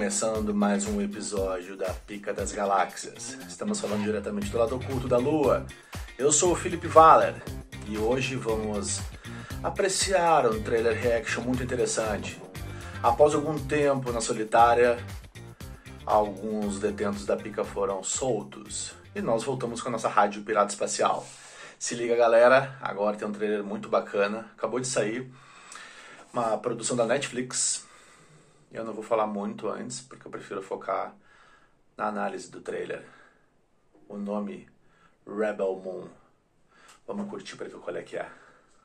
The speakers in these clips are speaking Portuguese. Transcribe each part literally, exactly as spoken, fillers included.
Começando mais um episódio da Pica das Galáxias. Estamos falando diretamente do lado oculto da Lua. Eu sou o Felipe Valer e hoje vamos apreciar um trailer reaction muito interessante. Após algum tempo na solitária, alguns detentos da Pica foram soltos e nós voltamos com a nossa rádio pirata espacial. Se liga, galera, agora tem um trailer muito bacana, acabou de sair, uma produção da Netflix. Eu não vou falar muito antes, porque eu prefiro focar na análise do trailer. O nome Rebel Moon. Vamos curtir para ver qual é que é.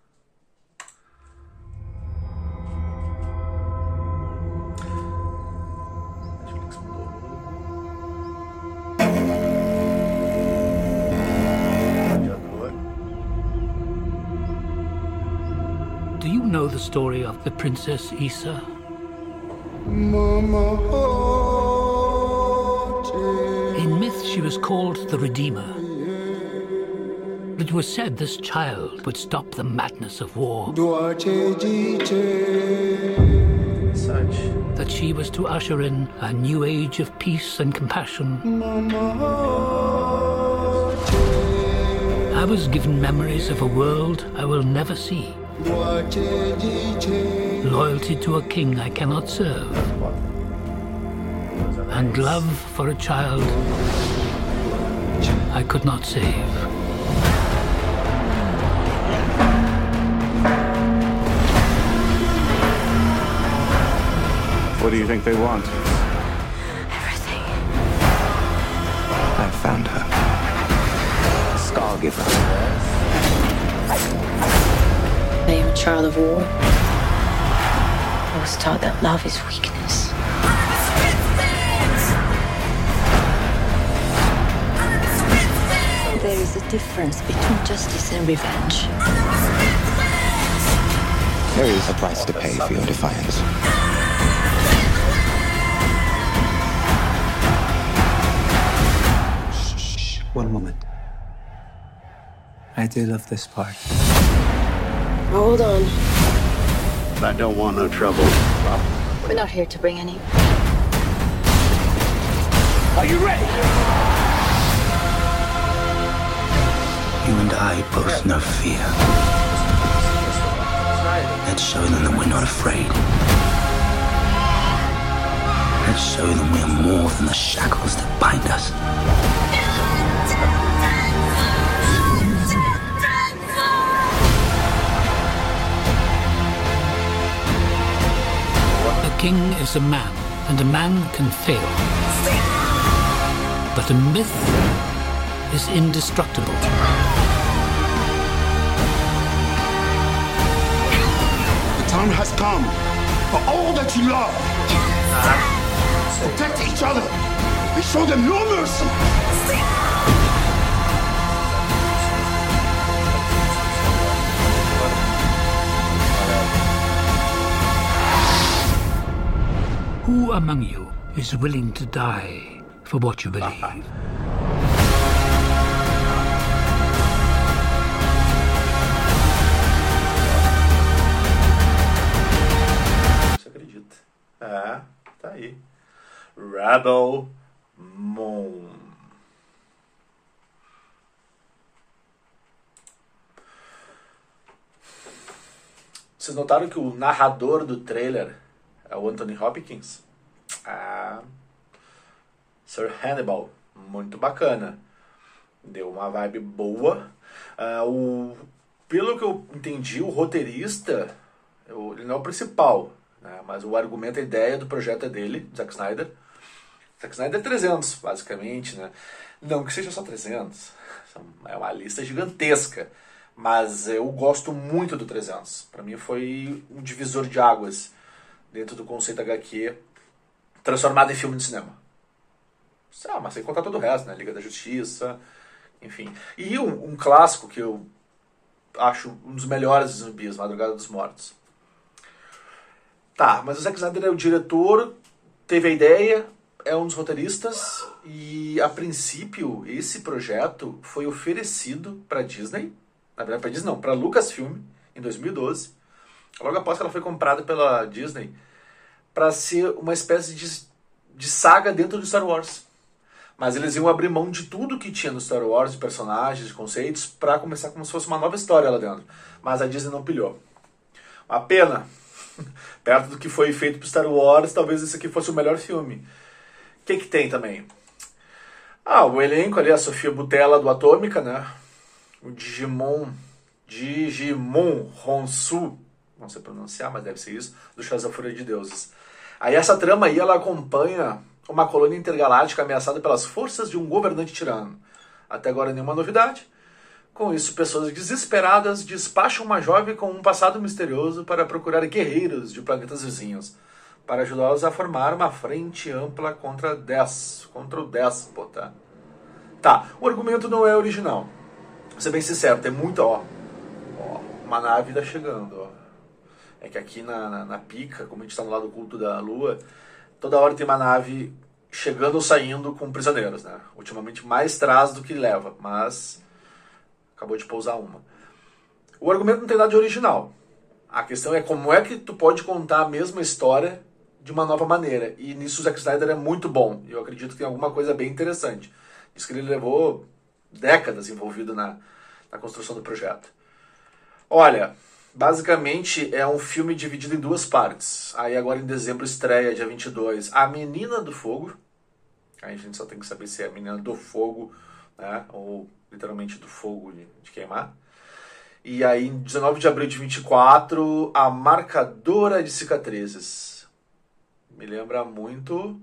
Netflix mudou. Do you know the story of the Princess Issa? In myth, she was called the Redeemer. It was said this child would stop the madness of war. Such. That she was to usher in a new age of peace and compassion. I was given memories of a world I will never see. Loyalty to a king I cannot serve. And love for a child I could not save. What do you think they want? Everything. I found her. Scargiver. I am a child of war. I was taught that love is weakness. There is a difference between justice and revenge. There is a price to pay for your defiance. Shh, one moment. I do love this part. Hold on. I don't want no trouble. We're not here to bring any. Are you ready? You and I both know fear. Let's show them that we're not afraid. Let's show them we're more than the shackles that bind us. A king is a man, and a man can fail. But a myth is indestructible. The time has come for all that you love. Protect each other and show them no mercy. Who among you is willing to die for what you believe? Você acredita? É, tá aí. Rebel Moon. Vocês notaram que o narrador do trailer é o Anthony Hopkins? Ah, Sir Hannibal, muito bacana. Deu uma vibe boa. Ah, o, pelo que eu entendi, o roteirista, eu, ele não é o principal, né, mas o argumento, a ideia do projeto é dele, Zack Snyder. Zack Snyder é trezentos, basicamente, né? Não que seja só trezentos, é uma lista gigantesca. Mas eu gosto muito do trezentos. Para mim foi um divisor de águas dentro do conceito H Q transformado em filme de cinema. Ah, mas sem contar todo o resto, né? Liga da Justiça, enfim. E um, um clássico que eu acho um dos melhores zumbis, Madrugada dos Mortos. Tá, mas o Zack Snyder é o diretor, teve a ideia, é um dos roteiristas, e a princípio esse projeto foi oferecido para Disney, na verdade para Disney não, para Lucasfilm, em dois mil e doze, logo após que ela foi comprada pela Disney, para ser uma espécie de de saga dentro do Star Wars. Mas eles iam abrir mão de tudo que tinha no Star Wars, de personagens, de conceitos, para começar como se fosse uma nova história lá dentro. Mas a Disney não pilhou. Uma pena. Perto do que foi feito pro Star Wars, talvez esse aqui fosse o melhor filme. O que que tem também? Ah, o elenco ali, a Sofia Boutella do Atômica, né? O Digimon, Digimon Honshu, não sei pronunciar, mas deve ser isso, do Chás da Fúria de Deuses. Aí essa trama aí, ela acompanha uma colônia intergaláctica ameaçada pelas forças de um governante tirano. Até agora nenhuma novidade. Com isso, pessoas desesperadas despacham uma jovem com um passado misterioso para procurar guerreiros de planetas vizinhos, para ajudá-los a formar uma frente ampla contra, Des, contra o déspota. Tá, o argumento não é original. Vou ser bem sincero, tem muita, ó, ó, uma nave tá chegando, ó. É que aqui na, na, na pica, como a gente está no lado oculto da Lua, toda hora tem uma nave chegando ou saindo com prisioneiros, né? Ultimamente mais traz do que leva, mas acabou de pousar uma. O argumento não tem nada de original. A questão é como é que tu pode contar a mesma história de uma nova maneira. E nisso o Zack Snyder é muito bom. Eu acredito que tem alguma coisa bem interessante. Diz que ele levou décadas envolvido na, na construção do projeto. Olha, basicamente é um filme dividido em duas partes. Aí agora em dezembro estreia, dia vinte e dois, A Menina do Fogo. Aí a gente só tem que saber se é a Menina do Fogo, né? Ou literalmente do fogo de, de queimar. E aí em dezenove de abril de vinte e quatro, A Marcadora de Cicatrizes. Me lembra muito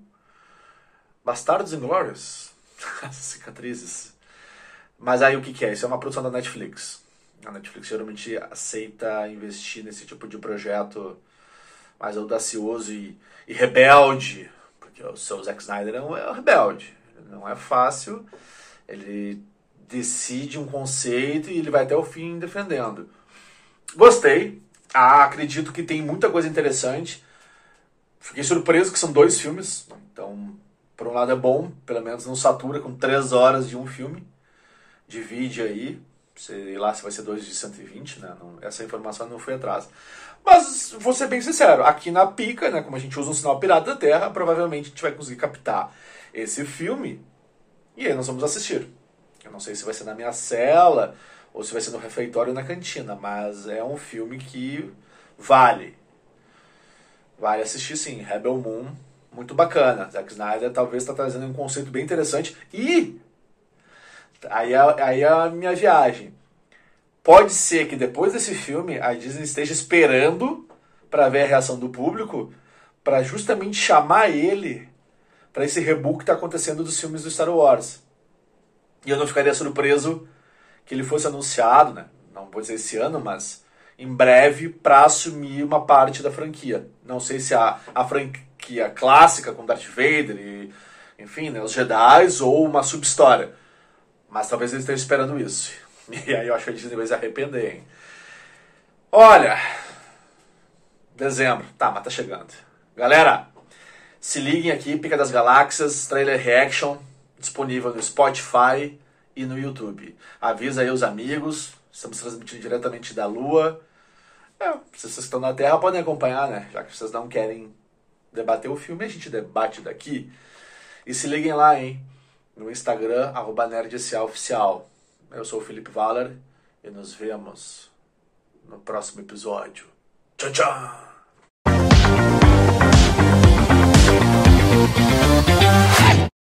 Bastardos Inglórios. Cicatrizes. Mas aí o que que é? Isso é uma produção da Netflix. A Netflix geralmente aceita investir nesse tipo de projeto mais audacioso e, e rebelde, porque o seu Zack Snyder é um, é um rebelde. Não é fácil, ele decide um conceito e ele vai até o fim defendendo. Gostei, ah, acredito que tem muita coisa interessante. Fiquei surpreso que são dois filmes, então por um lado é bom, pelo menos não satura com três horas de um filme. Divide aí. Sei lá se vai ser dois de cento e vinte, né? Não, essa informação não foi atrás. Mas, vou ser bem sincero, aqui na pica, né, como a gente usa um sinal pirata da Terra, provavelmente a gente vai conseguir captar esse filme e aí nós vamos assistir. Eu não sei se vai ser na minha cela ou se vai ser no refeitório ou na cantina, mas é um filme que vale. Vale assistir sim. Rebel Moon, muito bacana. Zack Snyder talvez está trazendo um conceito bem interessante e... Aí é, aí é a minha viagem. Pode ser que depois desse filme a Disney esteja esperando para ver a reação do público, para justamente chamar ele para esse reboot que está acontecendo dos filmes do Star Wars. E eu não ficaria surpreso que ele fosse anunciado, né? Não vou dizer esse ano, mas em breve, para assumir uma parte da franquia. Não sei se a, a franquia clássica com Darth Vader e, enfim, né, os Jedi, ou uma sub-história. Mas talvez eles estejam esperando isso. E aí eu acho que a Disney vai se arrepender, hein? Olha, dezembro. Tá, mas tá chegando. Galera, se liguem aqui, Pica das Galáxias, trailer reaction, disponível no Spotify e no YouTube. Avisa aí os amigos, estamos transmitindo diretamente da Lua. É, se vocês estão na Terra podem acompanhar, né? Já que vocês não querem debater o filme, a gente debate daqui. E se liguem lá, hein? No Instagram, arroba nerdscoficial. Eu sou o Felipe Valer e nos vemos no próximo episódio. Tchau, tchau!